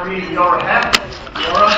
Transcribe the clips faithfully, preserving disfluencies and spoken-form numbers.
honoree Leora Hecht. Leora.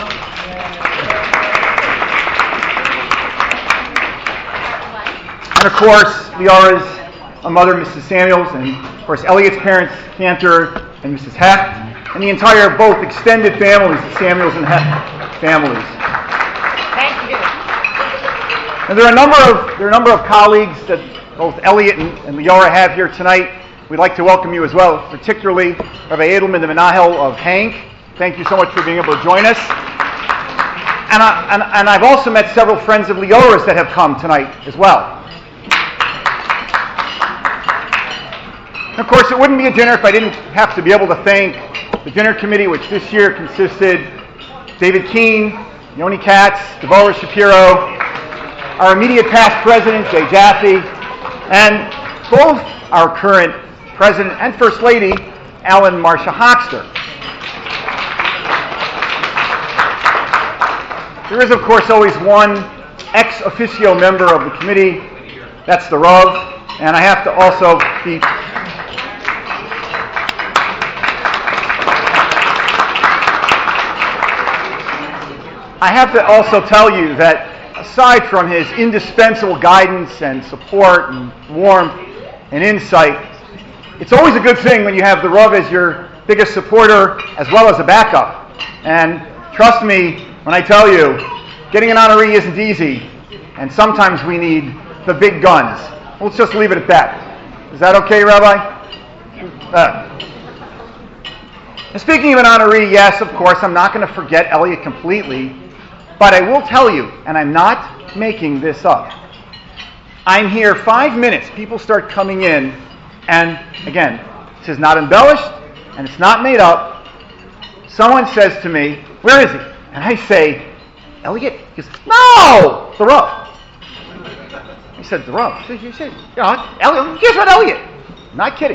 And of course, Leora's a mother, Missus Samuels, and of course Elliot's parents, Cantor and Missus Hecht, and the entire both extended families, the Samuels and Hecht families. Thank you. And there are a number of there are a number of colleagues that both Elliot and, and Leora have here tonight. We'd like to welcome you as well, particularly Rabbi Edelman the Menahel of Hank. Thank you so much for being able to join us. And, I, and, and I've also met several friends of Leora's that have come tonight as well. And of course, it wouldn't be a dinner if I didn't have to be able to thank the dinner committee, which this year consisted David Keene, Yoni Katz, Devorah Shapiro, our immediate past president, Jay Jaffe, and both our current president and first lady, Alan Marcia Hochster. There is, of course, always one ex officio member of the committee. That's the Rav, and I have to also be I have to also tell you that aside from his indispensable guidance and support and warmth and insight, it's always a good thing when you have the Rav as your biggest supporter as well as a backup. And trust me when I tell you, getting an honoree isn't easy, and sometimes we need the big guns. Let's just leave it at that. Is that okay, Rabbi? Uh. And speaking of an honoree, yes, of course, I'm not going to forget Elliot completely, but I will tell you, and I'm not making this up, I'm here five minutes, people start coming in, and again, this is not embellished, and it's not made up. Someone says to me, "Where is he?" And I say, "Elliot?" He says, "No! The Rav." He said, "The Rav?" He said, "Yeah, Elliot. Guess what, Elliot?" Not kidding.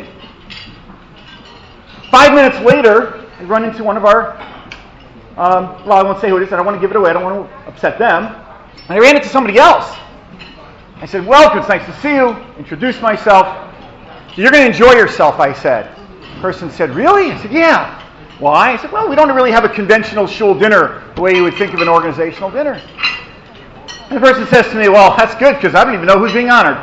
Five minutes later, I run into one of our, um, well, I won't say who it is, I don't want to give it away, I don't want to upset them. And I ran into somebody else. I said, "Welcome, it's nice to see you." Introduced myself. "You're going to enjoy yourself," I said. The person said, "Really?" I said, "Yeah." "Why?" I said, "Well, we don't really have a conventional shul dinner the way you would think of an organizational dinner." And the person says to me, "Well, that's good because I don't even know who's being honored."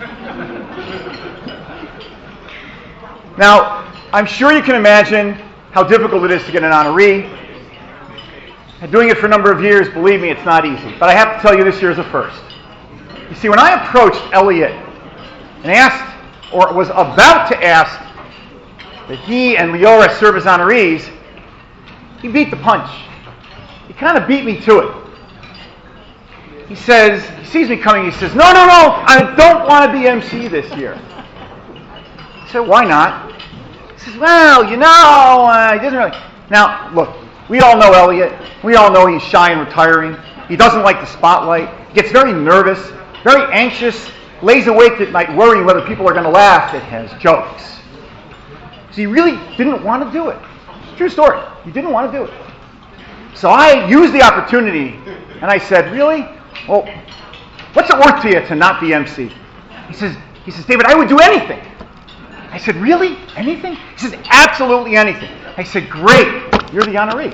Now, I'm sure you can imagine how difficult it is to get an honoree. And doing it for a number of years, believe me, it's not easy. But I have to tell you, this year is a first. You see, when I approached Elliot and asked, or was about to ask, that he and Leora serve as honorees, he beat the punch. He kind of beat me to it. He says, he sees me coming, he says, "No, no, no, I don't want to be M C this year." I said, "Why not?" He says, "Well, you know, uh, he doesn't really..." Now, look, we all know Elliot. We all know he's shy and retiring. He doesn't like the spotlight. He gets very nervous, very anxious, lays awake at night worrying whether people are going to laugh at his jokes. So he really didn't want to do it. True story. He didn't want to do it. So I used the opportunity, and I said, "Really? Well, what's it worth to you to not be M C?" He says, he says, "David, I would do anything." I said, "Really? Anything?" He says, "Absolutely anything." I said, "Great. You're the honoree."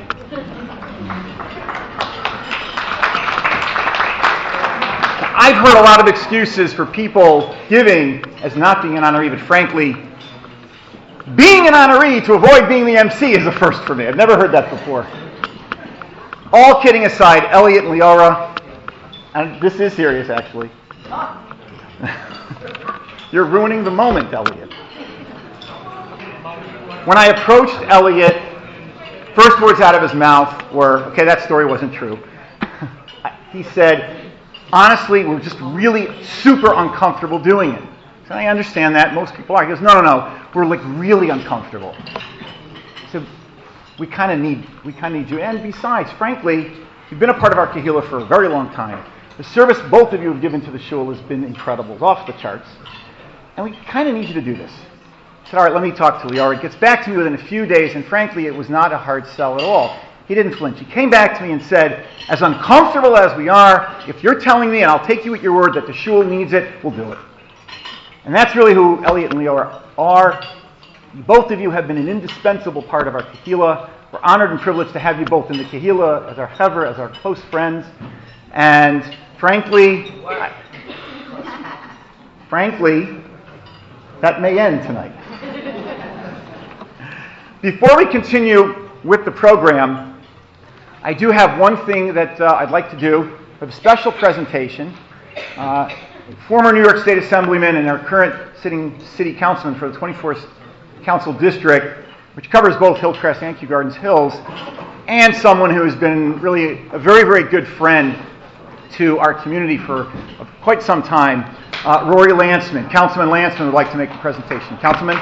I've heard a lot of excuses for people giving as not being an honoree, but frankly, being an honoree to avoid being the M C is a first for me. I've never heard that before. All kidding aside, Elliot and Leora, and this is serious actually. You're ruining the moment, Elliot. When I approached Elliot, first words out of his mouth were, okay, that story wasn't true. He said, "Honestly, we're just really super uncomfortable doing it." I said, "I understand that. Most people are." He goes, "No, no, no. We're like really uncomfortable." I said, we kind of need, we kind of need you. And besides, frankly, you've been a part of our Kehillah for a very long time. The service both of you have given to the shul has been incredible, it's off the charts. And we kind of need you to do this. I said, "All right, let me talk to Leora." He gets back to me within a few days, and frankly, it was not a hard sell at all. He didn't flinch. He came back to me and said, "As uncomfortable as we are, if you're telling me, and I'll take you at your word, that the shul needs it, we'll do it." And that's really who Elliot and Leora are. Both of you have been an indispensable part of our Kehillah We're honored and privileged to have you both in the Kehillah as our Hever, as our close friends. And frankly, I, frankly, that may end tonight. Before we continue with the program, I do have one thing that uh, I'd like to do. We have a special presentation. Uh, former New York State Assemblyman and our current sitting city councilman for the twenty-fourth Council District, which covers both Hillcrest and Kew Gardens Hills, and someone who has been really a very, very good friend to our community for quite some time, uh, Rory Landsman. Councilman Landsman would like to make the presentation. Councilman?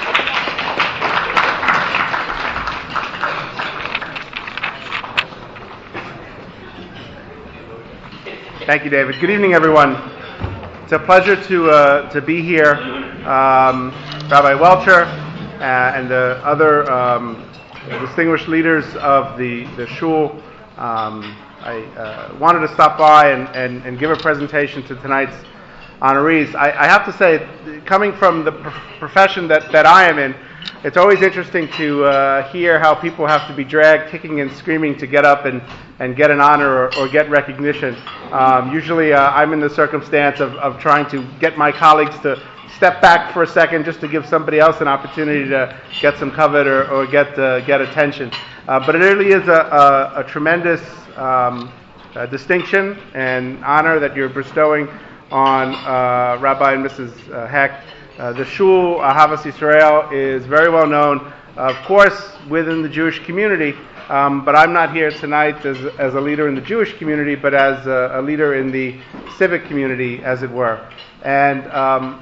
Thank you, David. Good evening, everyone. It's a pleasure to uh, to be here. Um, Rabbi Welcher uh, and the other um, distinguished leaders of the, the shul. Um, I uh, wanted to stop by and, and, and give a presentation to tonight's honorees. I, I have to say, coming from the pr- profession that, that I am in, it's always interesting to uh, hear how people have to be dragged kicking and screaming to get up and, and get an honor or, or get recognition. Um, usually uh, I'm in the circumstance of, of trying to get my colleagues to step back for a second just to give somebody else an opportunity to get some covet or, or get uh, get attention. Uh, but it really is a, a, a tremendous um, uh, distinction and honor that you're bestowing on uh, Rabbi and Missus Uh, Hecht. Uh, the Shul Ahavas Yisrael is very well known, of course, within the Jewish community, um, but I'm not here tonight as, as a leader in the Jewish community, but as a, a leader in the civic community, as it were. And um,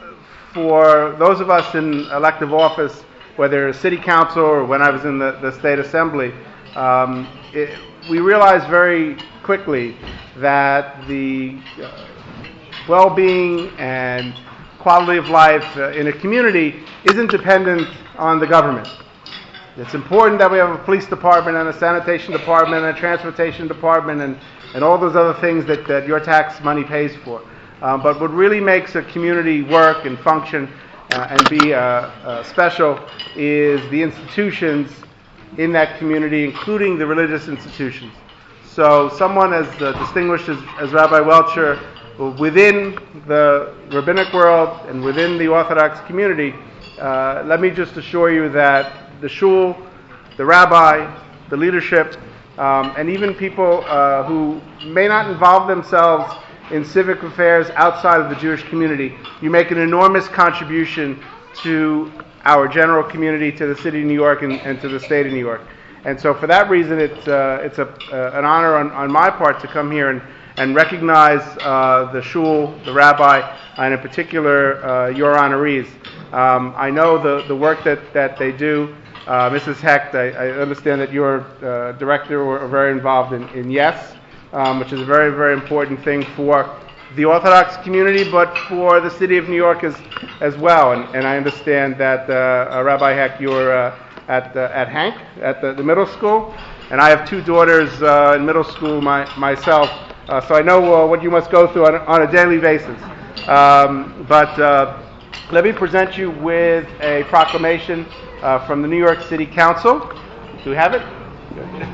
for those of us in elective office, whether city council or when I was in the, the state assembly, um, it, we realized very quickly that the uh, well-being and quality of life uh, in a community isn't dependent on the government. It's important that we have a police department and a sanitation department and a transportation department and, and all those other things that, that your tax money pays for. Um, but what really makes a community work and function uh, and be uh, uh, special is the institutions in that community, including the religious institutions. So someone as uh, distinguished as, as Rabbi Welcher, within the rabbinic world and within the Orthodox community, uh, let me just assure you that the shul, the rabbi, the leadership, um, and even people uh, who may not involve themselves in civic affairs outside of the Jewish community, you make an enormous contribution to our general community, to the city of New York, and, and to the state of New York. And so for that reason, it's, uh, it's a, uh, an honor on, on my part to come here and and recognize uh, the shul, the rabbi, and in particular uh, your honorees. Um, I know the, the work that, that they do. Uh, Missus Hecht, I, I understand that you're uh, director or very involved in, in Yes, um, which is a very, very important thing for the Orthodox community, but for the city of New York as as well. And, and I understand that uh, uh, Rabbi Hecht, you're uh, at uh, at Hank, at the, the middle school, and I have two daughters uh, in middle school my, myself. Uh, so I know uh, what you must go through on a, on a daily basis. Um, but uh, let me present you with a proclamation uh, from the New York City Council. Do we have it? Good.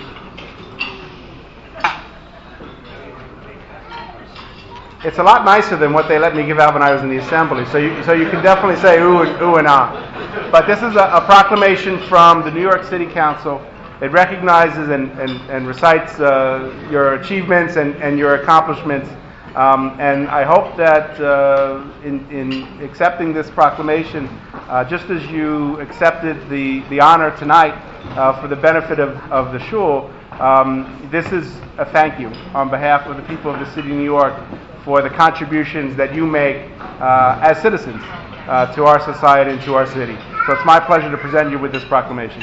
It's a lot nicer than what they let me give out when I was in the assembly. So you, so you can definitely say ooh and, ooh and ah. But this is a, a proclamation from the New York City Council. It recognizes and, and, and recites uh, your achievements and, and your accomplishments. Um, and I hope that uh, in, in accepting this proclamation, uh, just as you accepted the, the honor tonight uh, for the benefit of, of the shul, um, this is a thank you on behalf of the people of the city of New York for the contributions that you make uh, as citizens uh, to our society and to our city. So it's my pleasure to present you with this proclamation.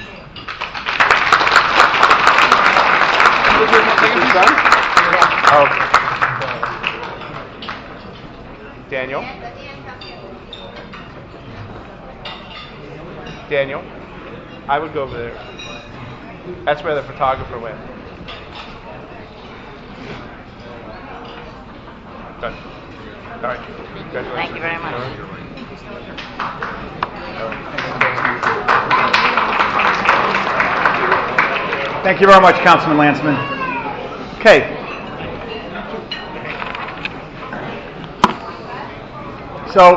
Okay. Daniel? Daniel? I would go over there. That's where the photographer went. Good. All right. Congratulations. Thank you very much. All right. Thank you very much, Councilman Landsman. Okay. So,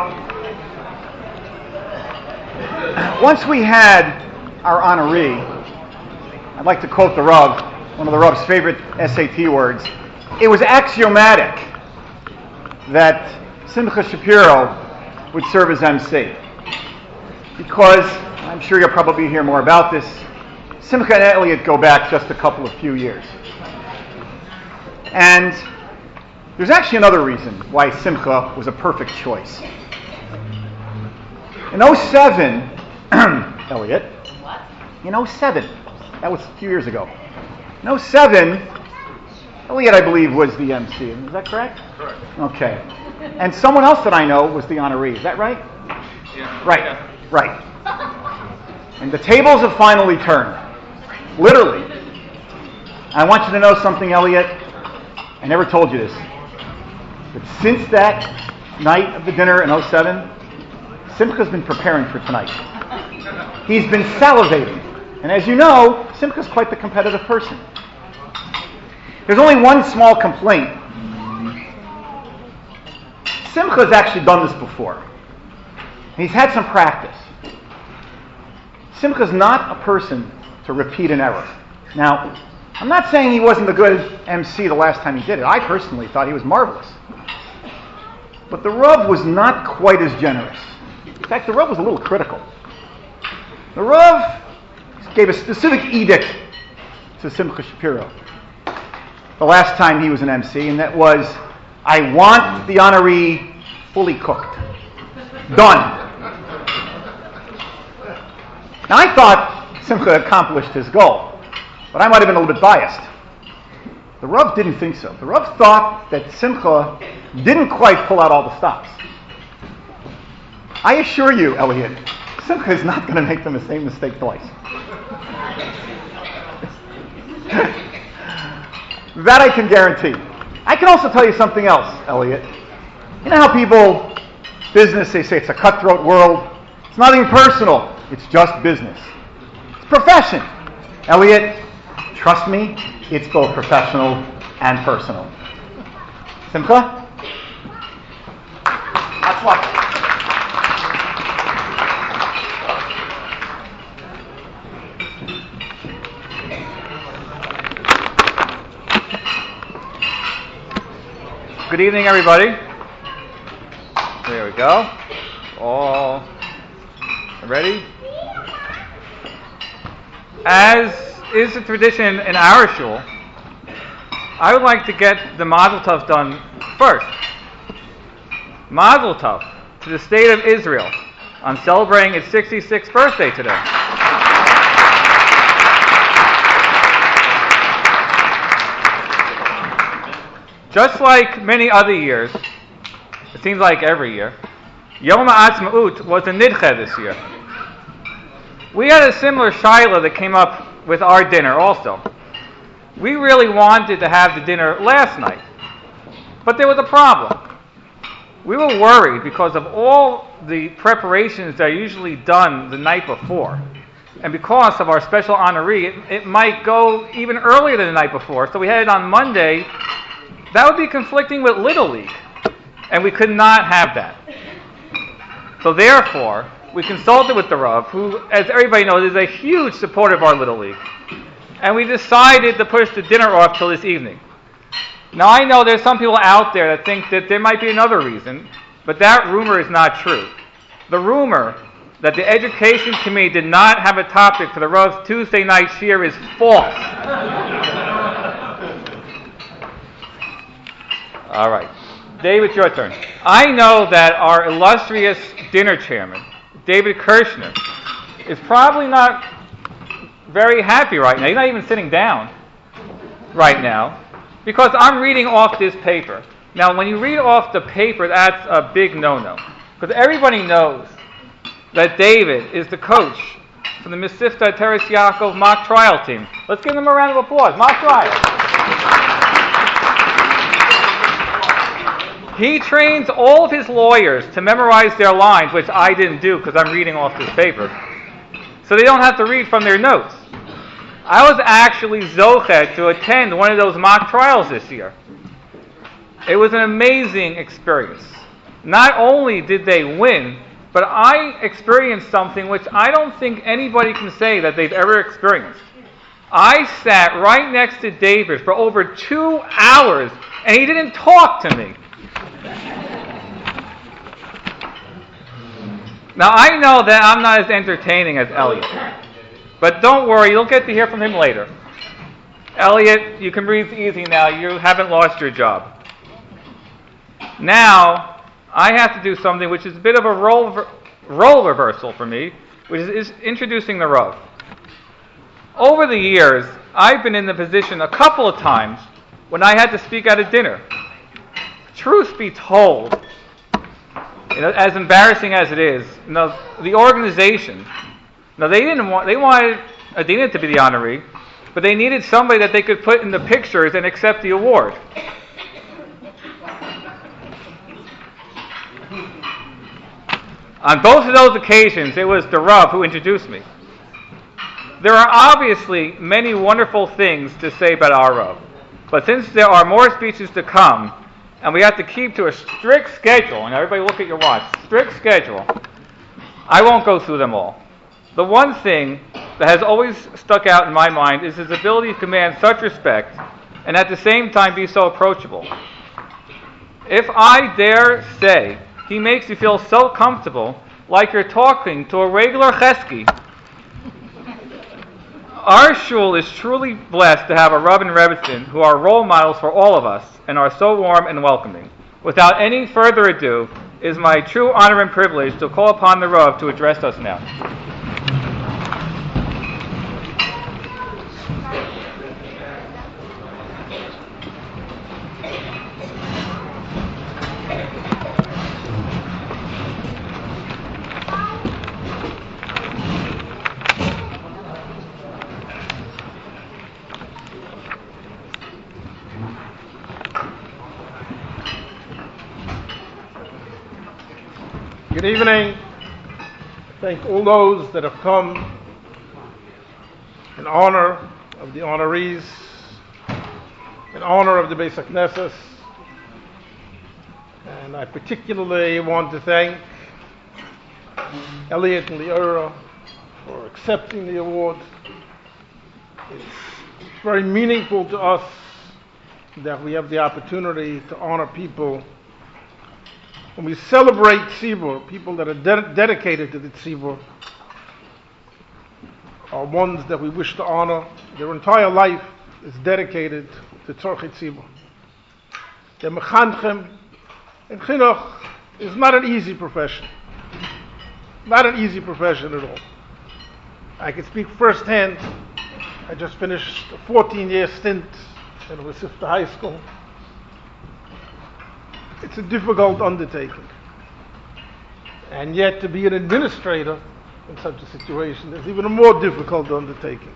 once we had our honoree, I'd like to quote the Rav, one of the Rav's favorite S A T words. It was axiomatic that Simcha Shapiro would serve as M C. Because, I'm sure you'll probably hear more about this, Simcha and Elliot go back just a couple of few years. And there's actually another reason why Simcha was a perfect choice. In oh seven, Elliot, in oh seven, that was a few years ago. In oh seven, Elliot, I believe, was the M C. Is that correct? Correct. Okay. And someone else that I know was the honoree. Is that right? Yeah. Right. Yeah. Right. And the tables have finally turned. Literally. I want you to know something, Elliot. I never told you this. But since that night of the dinner in oh seven, Simcha's been preparing for tonight. He's been salivating. And as you know, Simcha's quite the competitive person. There's only one small complaint. Simcha's actually done this before. He's had some practice. Simcha's not a person to repeat an error. Now, I'm not saying he wasn't a good M C the last time he did it. I personally thought he was marvelous. But the Rav was not quite as generous. In fact, the Rav was a little critical. The Rav gave a specific edict to Simcha Shapiro the last time he was an M C, and that was, I want the honoree fully cooked. Done. Now, I thought Simcha accomplished his goal, but I might have been a little bit biased. The Rav didn't think so. The Rav thought that Simcha didn't quite pull out all the stops. I assure you, Elliot, Simcha is not going to make the same mistake twice. That I can guarantee. I can also tell you something else, Elliot. You know how people, business, they say it's a cutthroat world. It's nothing personal. It's just business. It's profession. Elliot, trust me, it's both professional and personal. Simcha? That's luck. Good evening, everybody. There we go. All ready? As is the tradition in our shul, I would like to get the Mazel Tov done first. Mazel Tov to the state of Israel on celebrating its sixty-sixth birthday today. Just like many other years, it seems like every year, Yom HaAtzmaut was a nidche this year. We had a similar shaila that came up with our dinner also. We really wanted to have the dinner last night, but there was a problem. We were worried because of all the preparations that are usually done the night before, and because of our special honoree, it, it might go even earlier than the night before. So we had it on Monday. That would be conflicting with Little League, and we could not have that. So therefore, we consulted with the Rav, who, as everybody knows, is a huge supporter of our Little League, and we decided to push the dinner off till this evening. Now, I know there's some people out there that think that there might be another reason, but that rumor is not true. The rumor that the Education Committee did not have a topic for the Rav's Tuesday night shiur is false. All right. David, it's your turn. I know that our illustrious dinner chairman, David Kirshner, is probably not very happy right now. He's not even sitting down right now because I'm reading off this paper. Now, when you read off the paper, that's a big no-no because everybody knows that David is the coach for the Mesivta Teres Yaakov mock trial team. Let's give them a round of applause. Mock trial. He trains all of his lawyers to memorize their lines, which I didn't do because I'm reading off this paper. So they don't have to read from their notes. I was actually zochet to attend one of those mock trials this year. It was an amazing experience. Not only did they win, but I experienced something which I don't think anybody can say that they've ever experienced. I sat right next to David for over two hours, and he didn't talk to me. Now, I know that I'm not as entertaining as Elliot, but don't worry, you'll get to hear from him later. Elliot, you can breathe easy now. You haven't lost your job. Now, I have to do something which is a bit of a role, role reversal for me, which is, is introducing the Rav. Over the years, I've been in the position a couple of times when I had to speak at a dinner. Truth be told, you know, as embarrassing as it is, you know, the organization, now they didn't want, they wanted Adina to be the honoree, but they needed somebody that they could put in the pictures and accept the award. On both of those occasions, it was the Rav who introduced me. There are obviously many wonderful things to say about our Rav, but since there are more speeches to come, and we have to keep to a strict schedule, and everybody look at your watch, strict schedule, I won't go through them all. The one thing that has always stuck out in my mind is his ability to command such respect, and at the same time be so approachable. If I dare say, he makes you feel so comfortable, like you're talking to a regular chesky. Our shul is truly blessed to have a Rav and Rebbetzin who are role models for all of us and are so warm and welcoming. Without any further ado, it is my true honor and privilege to call upon the Rav to address us now. Good evening. Thank all those that have come in honor of the honorees, in honor of the Beis HaKnesses. And I particularly want to thank Elliot and Leora for accepting the award. It's very meaningful to us that we have the opportunity to honor people. When we celebrate Tzibur, people that are de- dedicated to the Tzibur are ones that we wish to honor. Their entire life is dedicated to Tzorchei Tzibur. The Mechanchim and Chinuch is not an easy profession. Not an easy profession at all. I can speak firsthand. I just finished a fourteen-year stint in Wasifta High School. It's a difficult undertaking. And yet to be an administrator in such a situation is even a more difficult undertaking.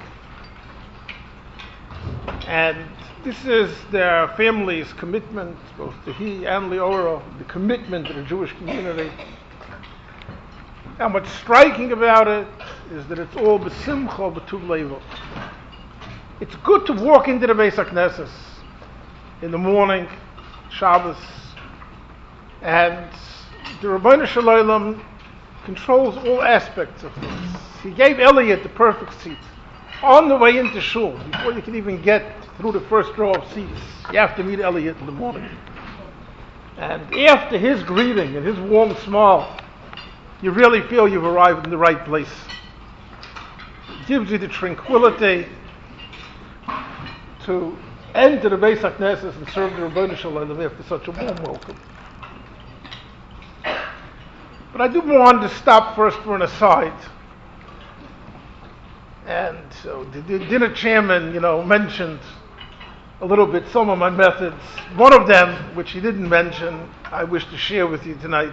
And this is their family's commitment, both to he and Leora, the commitment to the Jewish community. And what's striking about it is that it's all b'simcha b'tuv leiva. It's good to walk into the Beis HaKnesses in the morning, Shabbos, and the Ribbono Shel Olam controls all aspects of things. He gave Elliot the perfect seat. On the way into shul, before you can even get through the first row of seats, you have to meet Elliot in the morning. And after his greeting and his warm smile, you really feel you've arrived in the right place. It gives you the tranquility to enter the Beis HaKnesses and serve the Ribbono Shel Olam after such a warm welcome. But I do want to stop first for an aside. And so the, the dinner chairman, you know, mentioned a little bit some of my methods. One of them, which he didn't mention, I wish to share with you tonight.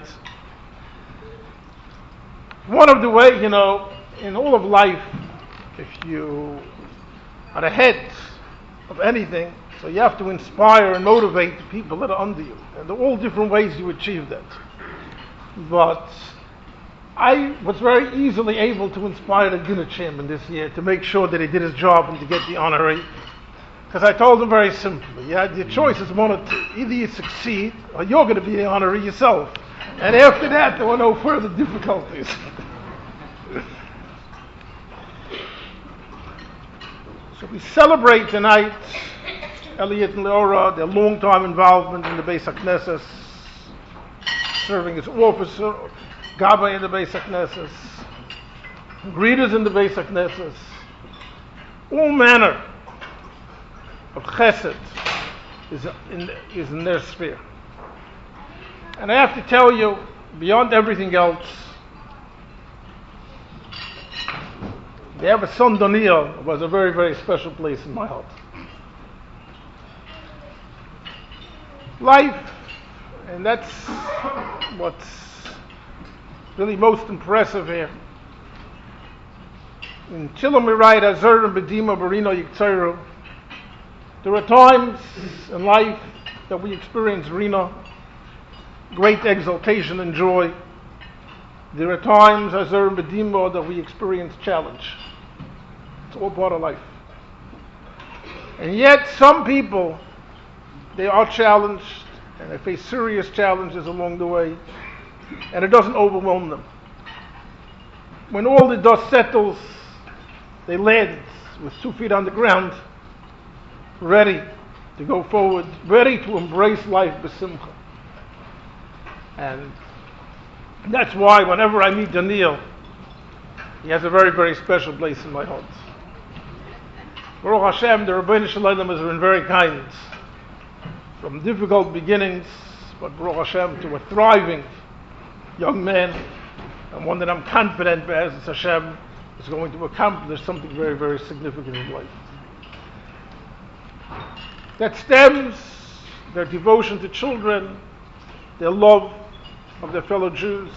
One of the ways, you know, in all of life, if you are the head of anything, so you have to inspire and motivate the people that are under you. And there are all different ways you achieve that. But I was very easily able to inspire the dinner chairman this year to make sure that he did his job and to get the honoree. Because I told him very simply, yeah, your choice is one of two. Either you succeed or you're going to be the honoree yourself. And after that, there were no further difficulties. So we celebrate tonight Elliot and Leora, their long-time involvement in the Beis HaKnesses, serving as officer, Gabbai in the Beis HaKnesses, greeters in the Beis HaKnesses, all manner of chesed is in, is in their sphere. And I have to tell you, beyond everything else, they have a son, Daniel, who was a very, very special place in my heart. Life, and that's what's really most impressive here. In Chilom write, Azer and Bedima Barino Yiktzeru, there are times in life that we experience Rina, great exaltation and joy. There are times, Azer and Bedima, that we experience challenge. It's all part of life. And yet, some people, they are challenged, and they face serious challenges along the way, and it doesn't overwhelm them. When all the dust settles, they land with two feet on the ground, ready to go forward, ready to embrace life b'simcha. And that's why whenever I meet Daniel, he has a very, very special place in my heart. Baruch Hashem, the Rabbeinu Shalom has been very kind. From difficult beginnings, but Baruch Hashem, to a thriving young man, and one that I'm confident, Be'ez Hashem, is going to accomplish something very, very significant in life. That stems their devotion to children, their love of their fellow Jews,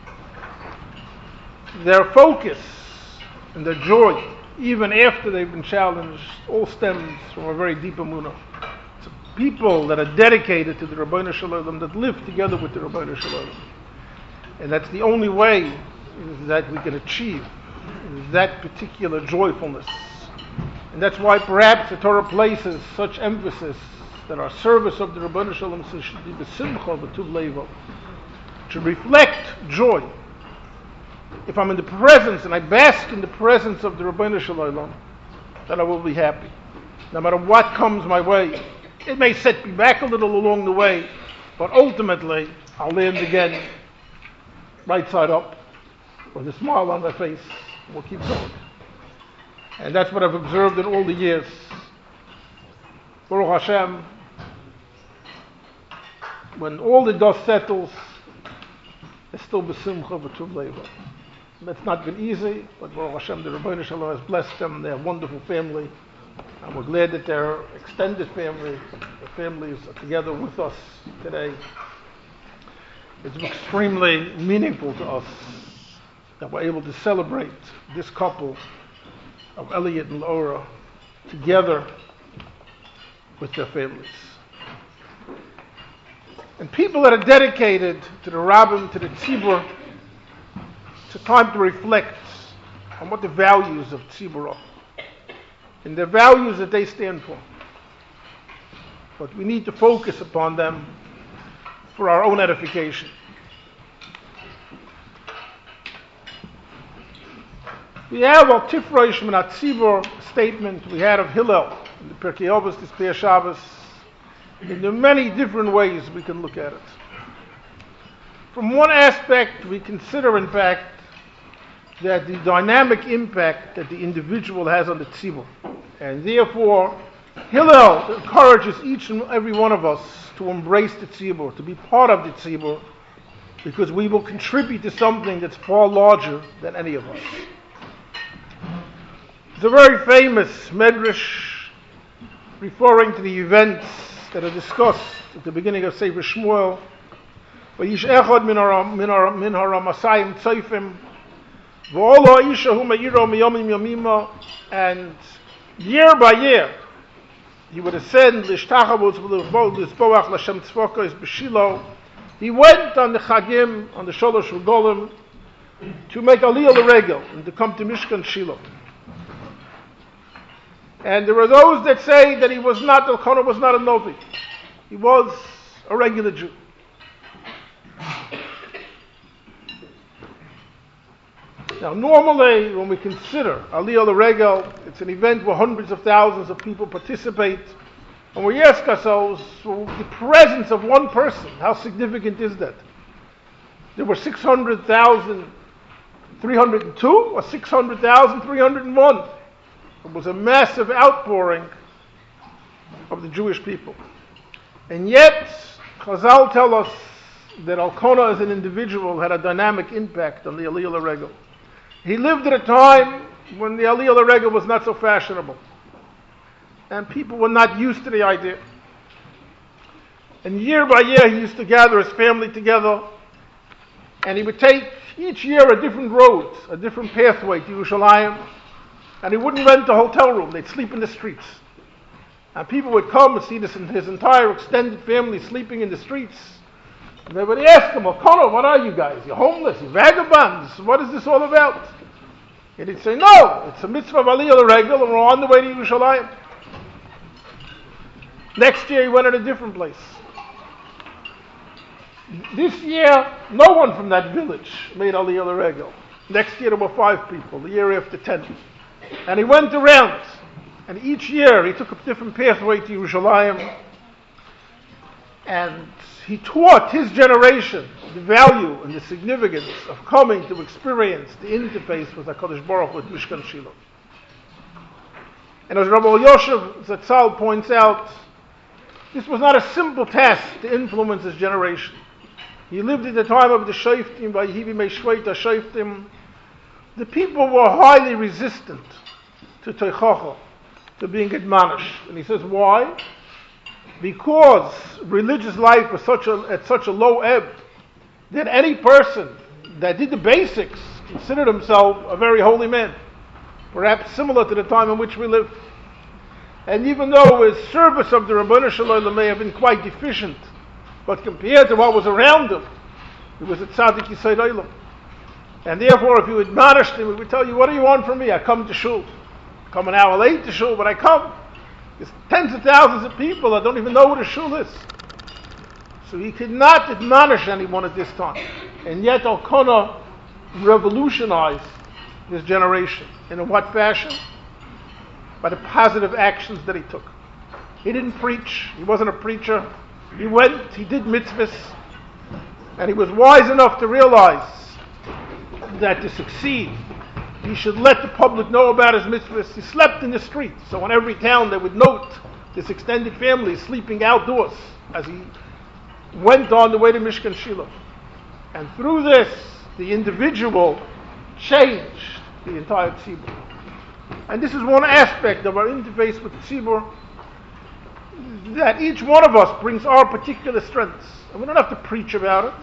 their focus and their joy, even after they've been challenged, all stems from a very deep emunah. It's people that are dedicated to the Rabbeinu Shalom, that live together with the Rabbeinu Shalom. And that's the only way that we can achieve that particular joyfulness. And that's why perhaps the Torah places such emphasis that our service of the Rabbeinu Shalom should be the simcha b'tuv leivo, to reflect joy. If I'm in the presence and I bask in the presence of the Rabbeinu Shalom, then I will be happy. No matter what comes my way, it may set me back a little along the way, but ultimately I'll land again right side up with a smile on my face. We'll keep going. And that's what I've observed in all the years. Baruch Hashem, when all the dust settles, it's still b'simcha b'tuv leiva. That's not been easy, but Baruch Hashem, the Rabbeinu Shalom has blessed them, their wonderful family, and we're glad that their extended family, their families are together with us today. It's extremely meaningful to us that we're able to celebrate this couple of Elliot and Laura together with their families. And people that are dedicated to the Rabbim, to the Tzibur, it's a time to reflect on what the values of Tzibur are and the values that they stand for. But we need to focus upon them for our own edification. We have our Tifroish Minat Tzibur statement we had of Hillel in the Pirkei Avos, this Pei Shabbos. And there are many different ways we can look at it. From one aspect, we consider, in fact, that the dynamic impact that the individual has on the Tzibur. And therefore, Hillel encourages each and every one of us to embrace the Tzibur, to be part of the Tzibur, because we will contribute to something that's far larger than any of us. It's a very famous medrash referring to the events that are discussed at the beginning of Sefer Shmuel. Vayish echad min haramasayim tzayfim v'ol ha'isha hu me'iro miyomim yomima, and year by year he would ascend l'shtachavos v'l'spoach l'shem tzvokos b'shilo. He went on the Chagim, on the Sholosh Regalim, to make Aliyah L'Regel and to come to Mishkan Shiloh. And there are those that say that he was not, Elkanah was not a Novi. He was a regular Jew. Now, normally, when we consider Aliyah L'Regel, it's an event where hundreds of thousands of people participate, and we ask ourselves, well, the presence of one person, how significant is that? There were six hundred thousand three hundred two or six hundred thousand three hundred one. It was a massive outpouring of the Jewish people. And yet, Chazal tell us that Elkanah as an individual had a dynamic impact on the Aliyah L'Regel. He lived at a time when the Aliyah L'Regel was not so fashionable. And people were not used to the idea. And year by year, he used to gather his family together, and he would take each year a different road, a different pathway to Yerushalayim, and he wouldn't rent a hotel room. They'd sleep in the streets. And people would come and see this, his entire extended family sleeping in the streets. And they would ask him, Elkanah, what are you guys? You're homeless, you're vagabonds. What is this all about? And he'd say, no, it's a mitzvah of Aliyah L'Regel, and we're on the way to Yerushalayim. Next year, he went to a different place. This year, no one from that village made Aliyah L'Regel. Next year, there were five people. The year after, ten. And he went around. And each year, he took a different pathway to Yerushalayim. And he taught his generation the value and the significance of coming to experience the interface with HaKadosh Baruch Hu with Mishkan Shiloh. And as Rabbi Yosef Zatzal points out, this was not a simple task to influence his generation. He lived at the time of the Shoftim, Vayihi Meishveit HaShoftim. The people were highly resistant to Teichacha, to being admonished. And he says, why? Because religious life was such a, at such a low ebb that any person that did the basics considered himself a very holy man, perhaps similar to the time in which we live. And even though his service of the Rabbanu Shalom may have been quite deficient, but compared to what was around him, he was a tzaddik yisod olam. And therefore, if you admonished him, he would tell you, what do you want from me? I come to shul. I come an hour late to shul, but I come. There's tens of thousands of people that don't even know what a shul is. So he could not admonish anyone at this time. And yet Elkanah revolutionized his generation. And in what fashion? By the positive actions that he took. He didn't preach. He wasn't a preacher. He went, he did mitzvahs. And he was wise enough to realize that to succeed, he should let the public know about his mitzvahs. He slept in the streets. So in every town they would note this extended family sleeping outdoors as he went on the way to Mishkan Shiloh. And through this, the individual changed the entire tzibur. And this is one aspect of our interface with the tzibur, that each one of us brings our particular strengths. And we don't have to preach about it.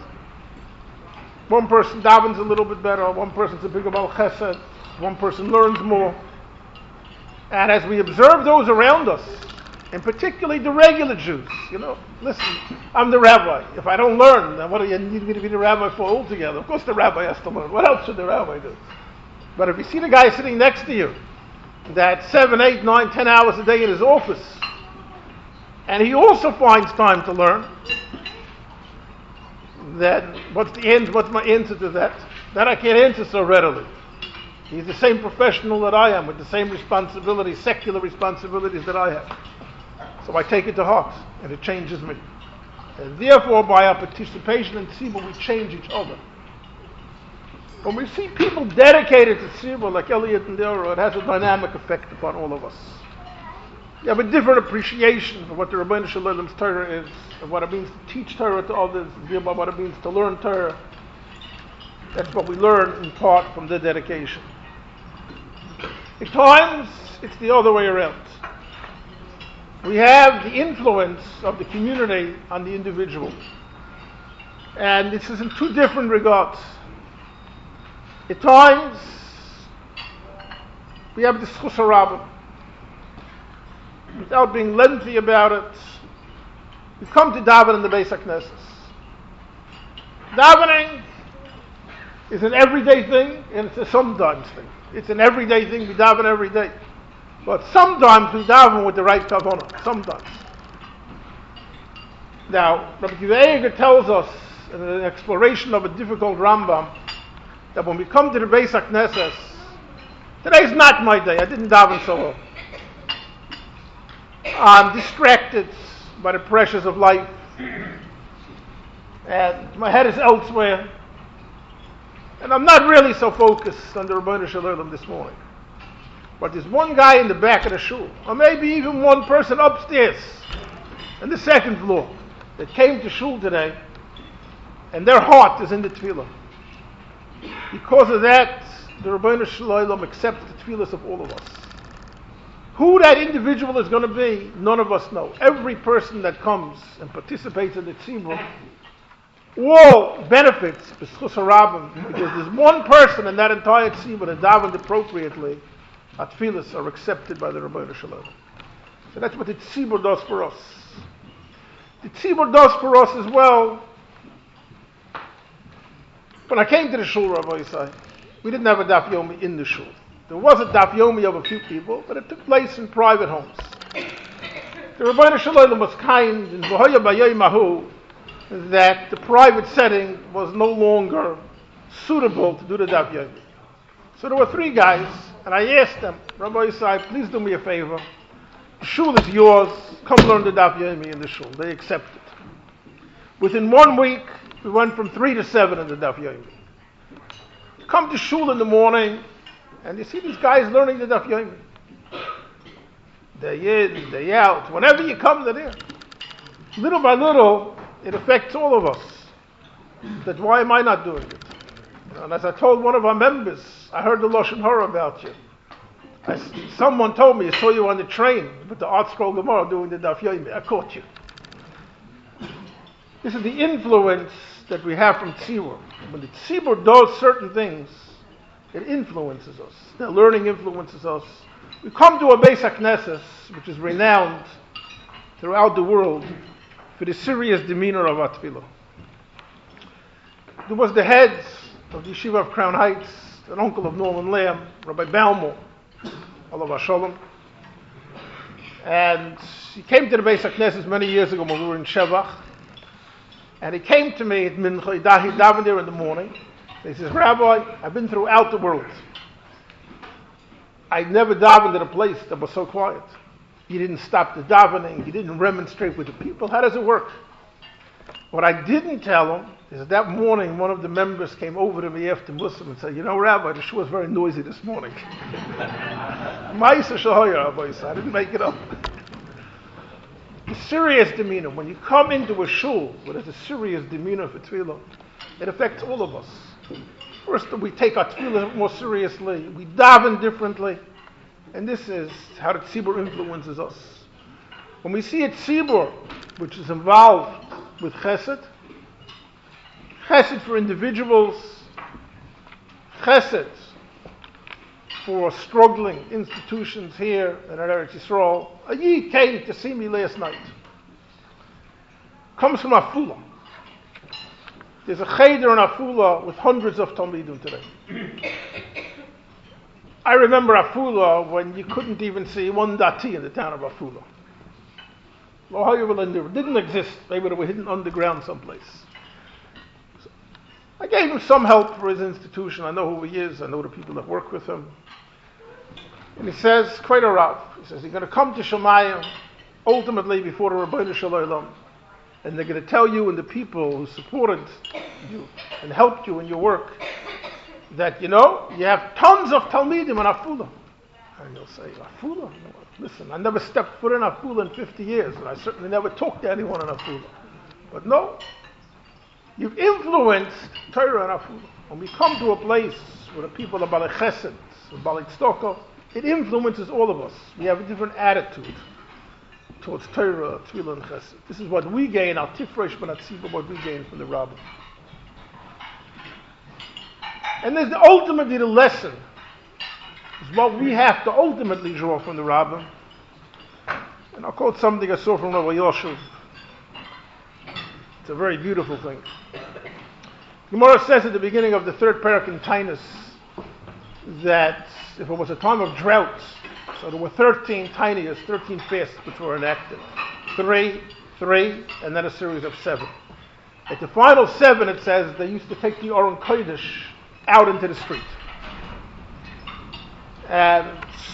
One person davens a little bit better, one person's a bigger Baal Chesed, one person learns more. And as we observe those around us, and particularly the regular Jews, you know, listen, I'm the rabbi. If I don't learn, then what do you need me to be the rabbi for altogether? Of course the rabbi has to learn. What else should the rabbi do? But if you see the guy sitting next to you, that seven, eight, nine, ten hours a day in his office, and he also finds time to learn, then what's the end, what's my answer to that? That I can't answer so readily. He's the same professional that I am, with the same responsibilities, secular responsibilities that I have. So I take it to heart, and it changes me. And therefore, by our participation in tzibur, we change each other. When we see people dedicated to tzibur, like Elliot and Deora, it has a dynamic effect upon all of us. You have a different appreciation for what the Rabbanu Shalom's Torah is, and what it means to teach Torah to others, and what it means to learn Torah. That's what we learn in part from the dedication. At times, it's the other way around. We have the influence of the community on the individual. And this is in two different regards. At times, we have the Schus HaRabim. Without being lengthy about it, we come to daven in the Beis HaKnesses. Davening It's an everyday thing, and it's a sometimes thing. It's an everyday thing, we daven every day. But sometimes we daven with the right kavanah, sometimes. Now, Rabbi Akiva Eiger tells us in an exploration of a difficult Rambam that when we come to the Beis HaKnesses, today's not my day, I didn't daven so well. I'm distracted by the pressures of life, and my head is elsewhere, and I'm not really so focused on the Ribbono Shel Olam this morning. But there's one guy in the back of the shul, or maybe even one person upstairs on the second floor that came to shul today, and their heart is in the tefillah. Because of that, the Ribbono Shel Olam accepts the tefillahs of all of us. Who that individual is going to be, none of us know. Every person that comes and participates in the tzibur, all benefits b'schus harabim, because there's one person in that entire tzibur that davened appropriately, our tefillahs are accepted by the Ribbono Shel Olam. So that's what the tzibur does for us. The tzibur does for us as well. When I came to the shul, Rabbi Yisai, we didn't have a daf yomi in the shul. There was a daf yomi of a few people, but it took place in private homes. The Ribbono Shel Olam was kind in V'hoya b'yom hahu that the private setting was no longer suitable to do the daf yomi. So there were three guys, and I asked them, Rabbi Yisai, please do me a favor. The shul is yours. Come learn the daf yomi in the shul. They accepted. Within one week, we went from three to seven in the daf yomi. Come to shul in the morning, and you see these guys learning the daf yomi. Day in, day out. Whenever you come, they're there. Little by little, it affects all of us. That why am I not doing it? And as I told one of our members, I heard the Lashon Hara about you. I, someone told me, I saw you on the train with the Art Scroll Gemara doing the daf yomi. I caught you. This is the influence that we have from tzibur. When the tzibur does certain things, it influences us. The learning influences us. We come to a Beis HaKnesses, which is renowned throughout the world for the serious demeanor of our tefillah. There was the head of the Yeshiva of Crown Heights, an uncle of Norman Lamb, Rabbi Balmo, Alav Shalom. And he came to the Beis HaKnesses many years ago when we were in Shevach. And he came to me at Mincha, he davened there in the morning. He says, Rabbi, I've been throughout the world. I never davened at a place that was so quiet. He didn't stop the davening. He didn't remonstrate with the people. How does it work? What I didn't tell him is that morning one of the members came over to me after Muslim and said, you know, Rabbi, the shul was very noisy this morning. Ma'isa shahoya, Rabbi, I didn't make it up. The serious demeanor, when you come into a shul where there's a serious demeanor for tefillah, it affects all of us. First, we take our tefillah more seriously, we daven differently, and this is how the tzibur influences us. When we see a tzibur which is involved with chesed, chesed for individuals, chesed for struggling institutions here in Eretz Yisrael. A Yid came to see me last night. Comes from Afula. There's a cheder in Afula with hundreds of Talmidim today. I remember Afula when you couldn't even see one dati in the town of Afula. It didn't exist. Maybe they were hidden underground someplace. So I gave him some help for his institution. I know who he is. I know the people that work with him. And he says, quite a rough. He says, you're going to come to Shemayim ultimately before the Ribbono Shel Olam, and they're going to tell you and the people who supported you and helped you in your work that, you know, you have tons of Talmidim in Afula. And you'll say, Afula? Listen, I never stepped foot in Afula in fifty years, and I certainly never talked to anyone in Afula. But no, you've influenced Torah in Afula. When we come to a place where the people are Balei Chesed, Balei Tzedakah, it influences all of us. We have a different attitude towards Torah, Tefillah, and Chesed. This is what we gain, our Tifresh Ben Atzibah, what we gain from the Rabbah. And there's the, ultimately the lesson, is what we have to ultimately draw from the Rabbah. And I'll quote something I saw from Rabbi Yoshev. It's a very beautiful thing. Gemara says at the beginning of the third parak in Tainus that if it was a time of drought, so there were thirteen tiniest, thirteen fasts which were enacted. Three, three, and then a series of seven. At the final seven, it says they used to take the Aron Kodesh out into the street. And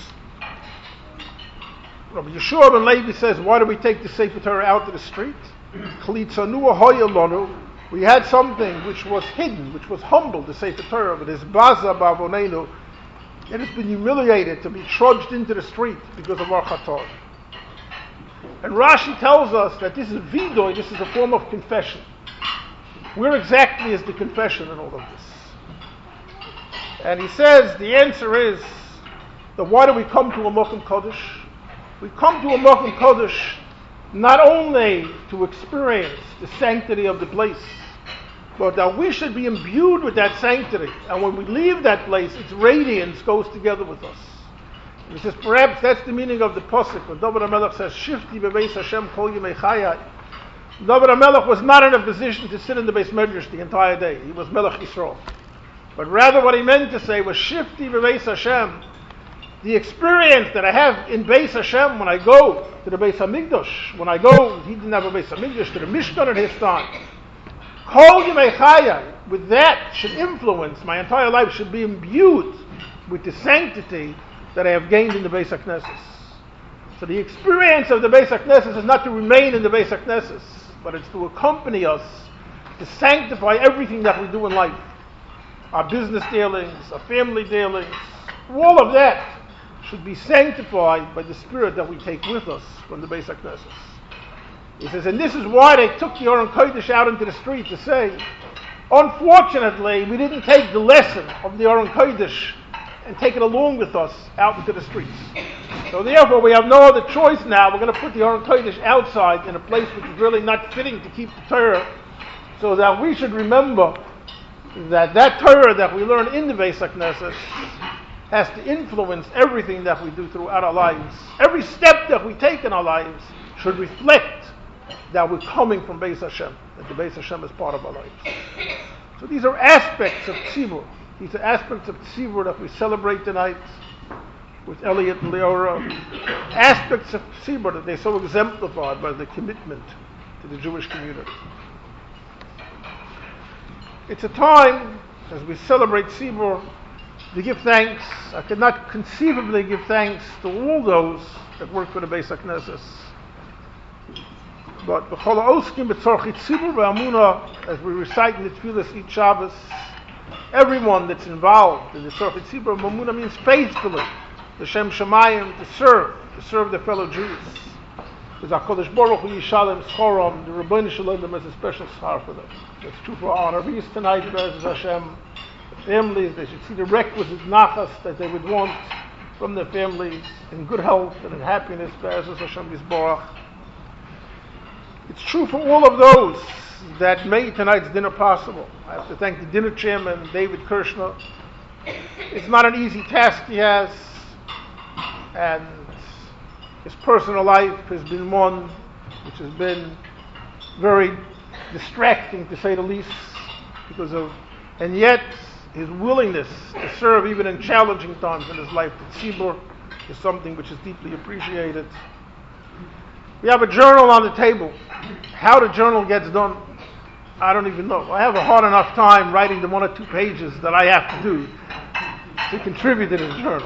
Rabbi Yeshua ben Levi says, why do we take the Sefer Torah out to the street? We had something which was hidden, which was humble, the Sefer Torah, but it's baza ba'avonenu. It has been humiliated to be trudged into the street because of our chator. And Rashi tells us that this is vidoy, this is a form of confession. Where exactly is the confession in all of this? And he says the answer is that why do we come to a Mokum Kodesh? We come to a Mokum Kodesh not only to experience the sanctity of the place, but that we should be imbued with that sanctity. And when we leave that place, its radiance goes together with us. He says, perhaps that's the meaning of the Pasuk, when David HaMelech says, Shifti bebeis Hashem kol yemei chayai. David HaMelech was not in a position to sit in the Beis Medrash the entire day. He was Melech Yisrael. But rather what he meant to say was, Shifti bebeis Hashem. The experience that I have in Beis Hashem when I go to the Beis HaMikdash, when I go, he didn't have a Beis HaMikdash, to the Mishkan in his time. Kol yemei chayai, with that should influence, my entire life should be imbued with the sanctity that I have gained in the Beis HaKnesses. So the experience of the Beis HaKnesses is not to remain in the Beis HaKnesses, but it's to accompany us, to sanctify everything that we do in life. Our business dealings, our family dealings, all of that should be sanctified by the spirit that we take with us from the Beis HaKnesses. He says, and this is why they took the Aron Kodesh out into the street to say, unfortunately, we didn't take the lesson of the Aron Kodesh and take it along with us out into the streets. So therefore, we have no other choice now. We're going to put the Aron Kodesh outside in a place which is really not fitting to keep the Torah, so that we should remember that that Torah that we learn in the Beis HaKnesses has to influence everything that we do throughout our lives. Every step that we take in our lives should reflect that we're coming from Beis Hashem, that the Beis Hashem is part of our lives. So these are aspects of Tzibur. These are aspects of Tzibur that we celebrate tonight with Elliot and Leora. Aspects of Tzibur that they're so exemplified by the commitment to the Jewish community. It's a time, as we celebrate Tzibur, to give thanks. I could not conceivably give thanks to all those that work for the Beis HaKnesses. But b'chol ha'oskim b'tzorchei tzibur v'amuna, as we recite in the Tefillas each Shabbos, everyone that's involved in the tzorchei tzibur v'amuna means faithfully, the Shem Shemayim, to serve, to serve their fellow Jews. Because HaKadosh Baruch Hu Yishalem Schorom, the Rebbeinu Shalom, has a special schar for them. That's true for our honorees tonight, Be'ez Hashem. The families, they should see the requisite nachas that they would want from their families in good health and in happiness, Be'ez Hashem Yisborach. It's true for all of those that made tonight's dinner possible. I have to thank the dinner chairman, David Kirshner. It's not an easy task he has, and his personal life has been one which has been very distracting, to say the least, because of, and yet his willingness to serve even in challenging times in his life to Tzibur is something which is deeply appreciated. We have a journal on the table. How the journal gets done, I don't even know. I have a hard enough time writing the one or two pages that I have to do to contribute to this journal.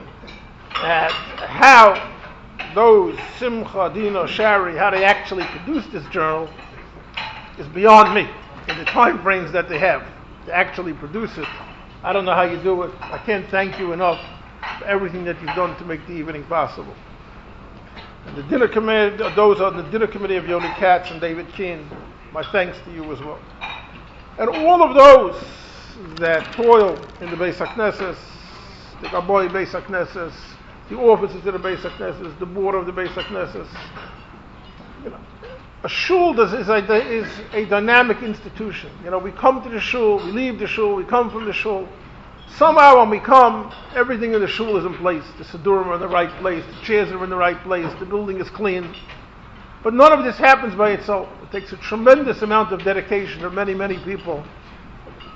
And how those Simcha, Dino, Shari, how they actually produce this journal is beyond me in the time frames that they have to actually produce it. I don't know how you do it. I can't thank you enough for everything that you've done to make the evening possible. And the dinner committee, those on the dinner committee of Yoni Katz and David Keane, my thanks to you as well. And all of those that toil in the Beis HaKnesses, the Gaboy Beis HaKnesses, the officers of the Beis HaKnesses, the board of the Beis HaKnesses. You know, a shul does, is, a, is a dynamic institution. You know, we come to the shul, we leave the shul, we come from the shul. Somehow when we come, everything in the shul is in place. The siddurim are in the right place, the chairs are in the right place, the building is clean. But none of this happens by itself. It takes a tremendous amount of dedication of many, many people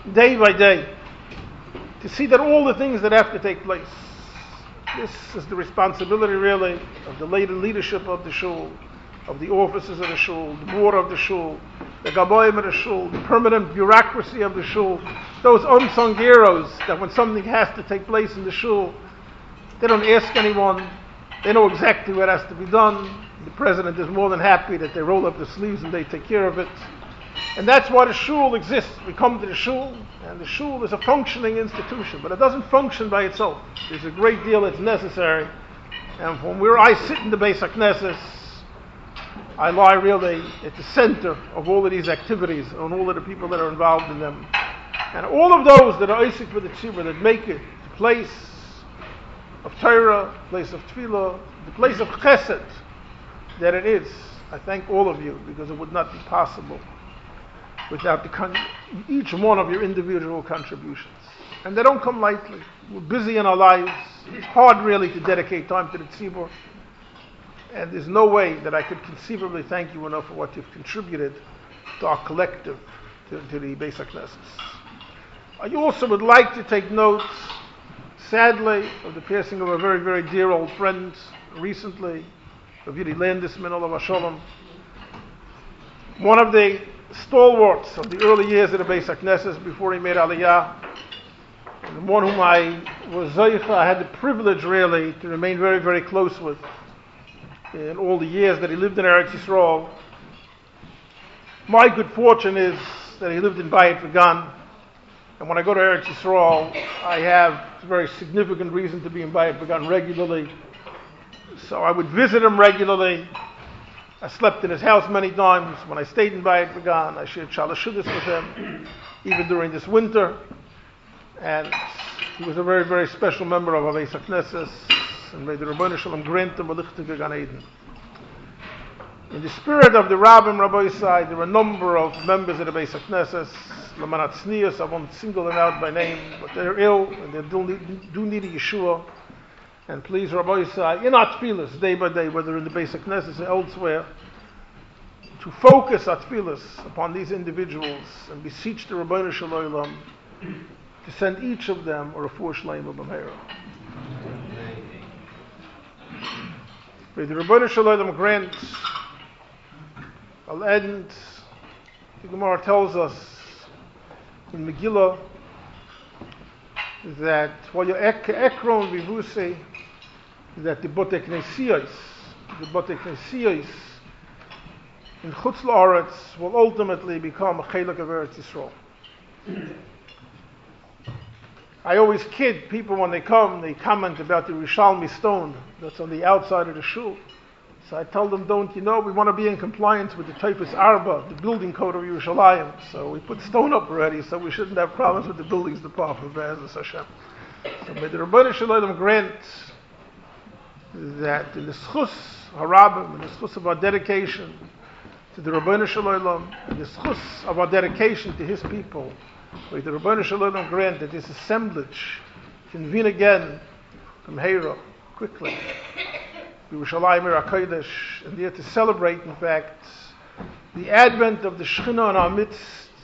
day by day, to see that all the things that have to take place. This is the responsibility, really, of the later leadership of the shul, of the officers of the shul, the board of the shul, the gaboim of the shul, the permanent bureaucracy of the shul, those unsung heroes that when something has to take place in the shul, they don't ask anyone, they know exactly what has to be done. The president is more than happy that they roll up their sleeves and they take care of it. And that's why the shul exists. We come to the shul, and the shul is a functioning institution, but it doesn't function by itself. There's a great deal that's necessary. And from where I sit in the Beis HaKnesses, I lie really at the center of all of these activities and all of the people that are involved in them. And all of those that are Isaac for the Tzibur, that make it the place of Torah, the place of Tefillah, the place of Chesed that it is. I thank all of you, because it would not be possible without the con- each one of your individual contributions. And they don't come lightly. We're busy in our lives. It's hard really to dedicate time to the Tzibur. And there's no way that I could conceivably thank you enough for what you've contributed to our collective, to, to the Beis HaKnesses. I also would like to take note, sadly, of the passing of a very, very dear old friend recently, of Yidi Landesman, Olav Shalom, one of the stalwarts of the early years of the Beis HaKnesses before he made Aliyah, and one whom I was Zoicha, I had the privilege really to remain very, very close with in all the years that he lived in Eretz Yisrael. My good fortune is that he lived in Bayit Vegan, and when I go to Eretz Yisrael, I have a very significant reason to be in Bayit Vegan regularly. So I would visit him regularly. I slept in his house many times. When I stayed in Bayit Vegan, I shared Shalashudis with him, even during this winter. And he was a very, very special member of our Beis HaKnesses, and may the Rabbeinu Shalom grant him a lichtige Gan Eden. In the spirit of the Rabbim, Rabbi Yisai, there were a number of members of the Beis HaKnesses. Lamanat Tznius, I won't single them out by name, but they're ill and they do need, do need a Yeshua. And please, Rabbi Yisai, in our tefillas, day by day, whether in the Beis HaKnesses or elsewhere, to focus our tefillas upon these individuals and beseech the Rabbeinu Shalom to send each of them a refuah shleima b'meira. May the Rabbeinu Shalom grant. I'll end. The Gemara tells us in Megillah that while you ekron vivusei, that the Botei Knesiyos, the Botei Knesiyos in Chutz La'aretz will ultimately become a Chelek of Eretz Yisrael. I always kid people when they come, they comment about the Rishalmi stone that's on the outside of the shul. So I tell them, don't you know, we want to be in compliance with the Taifus Arba, the building code of Yerushalayim. So we put stone up already, so we shouldn't have problems with the buildings department, Be'ezus Hashem. So may the Rabbeinu Shalom grant that in the schus harabim, in the schus of our dedication to the Rabbeinu Shalom, in the schus of our dedication to His people, may the Rabbeinu Shalom grant that this assemblage convene again from Heira quickly, Yerushalayim Ir HaKodesh, and there to celebrate, in fact, the advent of the Shekhinah in our midst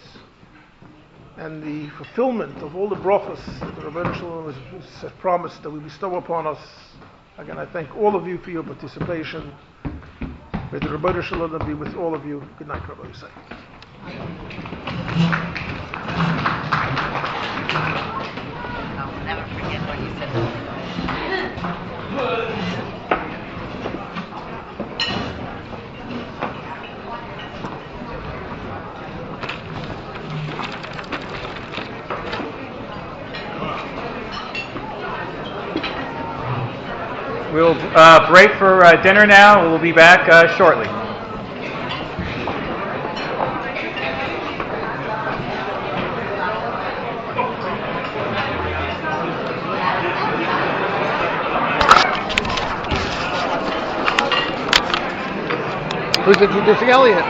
and the fulfillment of all the brachos that the Rabbeinu Shalom has promised that we bestow upon us. Again, I thank all of you for your participation. May the Rabbeinu Shalom be with all of you. Good night, Rabbi Yisai. I'll never forget what you said. We'll uh, break for uh, dinner now. We'll be back uh, shortly. Who's introducing Elliot?